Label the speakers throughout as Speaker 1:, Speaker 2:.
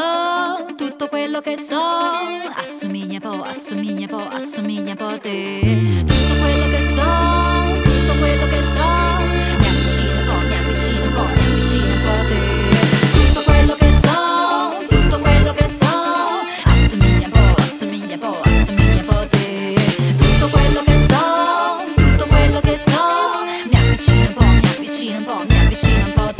Speaker 1: tutto quello che so, assomiglia un po', assomiglia un po', assomiglia un po' a te. Tutto quello che so, tutto quello che so, mi avvicina un po', mi avvicina un po', mi avvicina un po' a te. Tutto quello che so, tutto quello che so, assomiglia un po', assomiglia un po', assomiglia un po' a te. Tutto quello che so, tutto quello che so, mi avvicina un po', mi avvicina un po', mi avvicina un po' a te.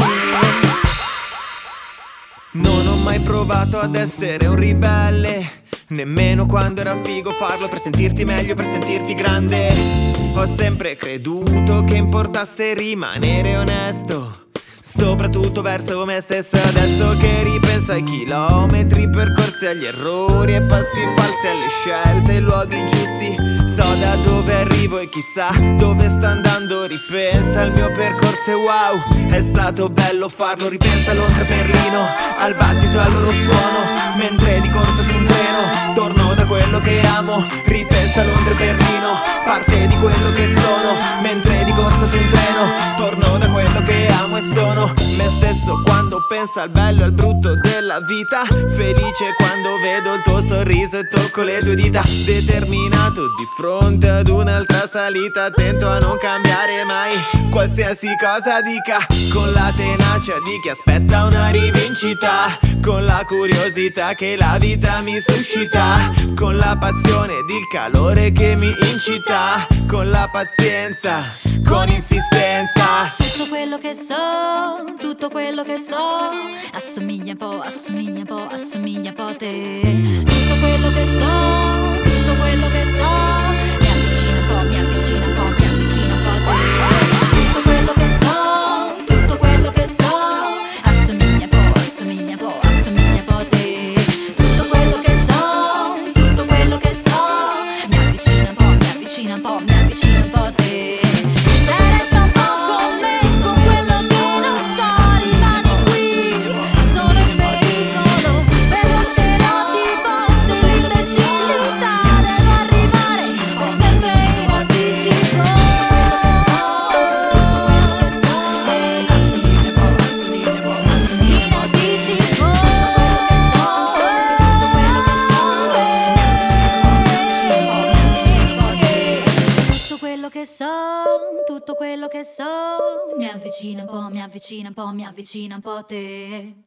Speaker 2: Non ho mai provato ad essere un ribelle, nemmeno quando era figo farlo per sentirti meglio, per sentirti grande. Ho sempre creduto che importasse rimanere onesto, soprattutto verso me stesso. Adesso che ripenso ai chilometri percorsi, agli errori e passi falsi, alle scelte e luoghi giusti, so da dove arrivo e chissà dove sta andando. Ripensa al mio percorso e wow, è stato bello farlo. Ripensa a Londra e Berlino, al battito e al loro suono, mentre di corsa su un treno torno da quello che amo. Ripensa a Londra e Berlino, parte di quello che sono, mentre di corsa su un treno torno da quello che amo e sono me stesso. Quando penso al bello e al brutto della vita, felice quando vedo il tuo sorriso e tocco le tue dita. Determinato di fronte ad un'altra salita, attento a non cambiare mai qualsiasi cosa dica, con la tenacia di chi aspetta una rivincita, con la curiosità che la vita mi suscita, con la passione ed il calore che mi incita, con la pazienza, con insistenza.
Speaker 1: Tutto quello che so, tutto quello che so, assomiglia un po', assomiglia un po', assomiglia un po' a te. Tutto quello che so, tutto quello che so, mi avvicina un po', mi avvicina un po', mi avvicina un po' a te. Tutto quello che so, tutto quello che so, assomiglia un po', assomiglia un po', assomiglia un po' a te. Tutto quello che so, tutto quello che so, mi avvicina un po', mi avvicina un po', mi avvicina un po' a te. Tutto quello che so, mi avvicina un po', mi avvicina un po', mi avvicina un po' a te.